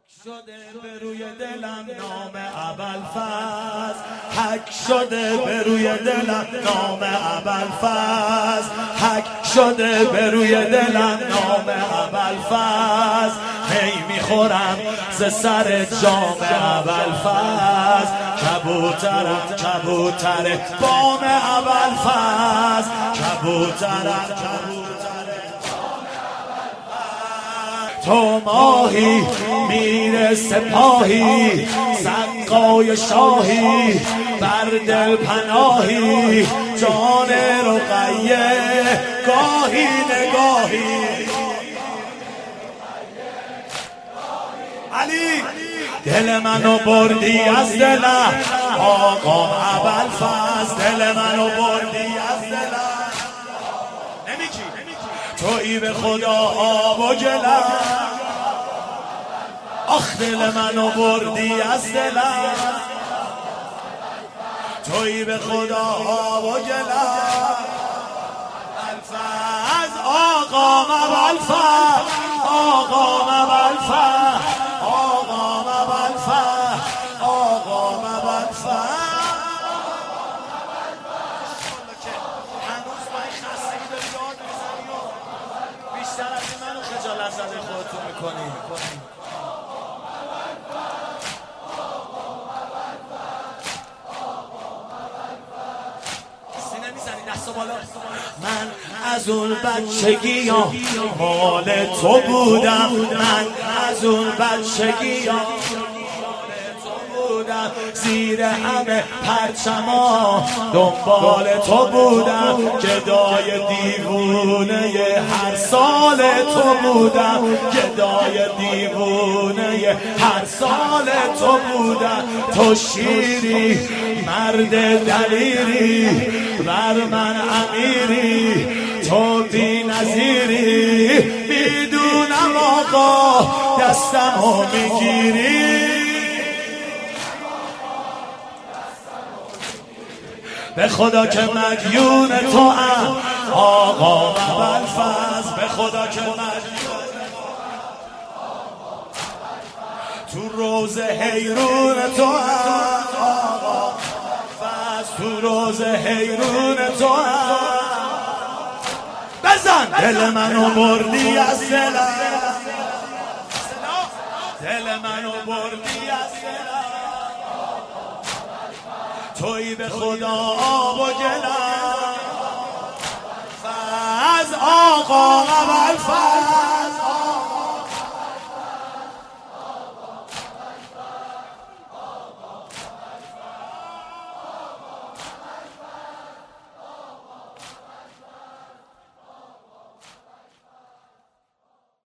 شده به روی دلم نام ابوالفضل، حک شده به روی دلم نام ابوالفضل، حک شده به روی دلم نام ابوالفضل. هی میخورم ز سر جام ابوالفضل، کبوترم کبوتر بام ابوالفضل، کبوترم کبوتر تو ماهی میر سپاهی، سقای شاهی بر دل پناهی، جان رقیه گاهی نگاهی. علی دل منو بردی از دلم آقا ابوالفضل، دل منو بردی از دلم تویی به خدا آب و گلم، آخ دل منو بردی از دلم تویی به خدا آب و گلم. ابوالفضل آقا ابوالفضل، آقا ابوالفضل، آقا ابوالفضل، آقا ابوالفضل. بیشتر از این منو خجالت زده خودتون میکنی. سینه میزنی دست و بالا. من از اون بچگیام مال تو بودم، من از اون بچگیام زیر همه پرچما دنبال تو بودم، گدای دیوونه هر سال تو بودم، گدای دیوونه هر سال تو بودم. تو شیری مرد دلیری بر من امیری، تو بی نظیری میدونم آقا دستمو میگیری. به خدا که مدیون تو ام آقا ابوالفضل، به خدا که مدیون تو روز حیرون تو ام آقا ابوالفضل، تو روز حیرون تو ام. بزن دل منو بردی از دلم، دل منو بردی از دلم تویی به خدا آب و گلم. از آقا ابوالفضل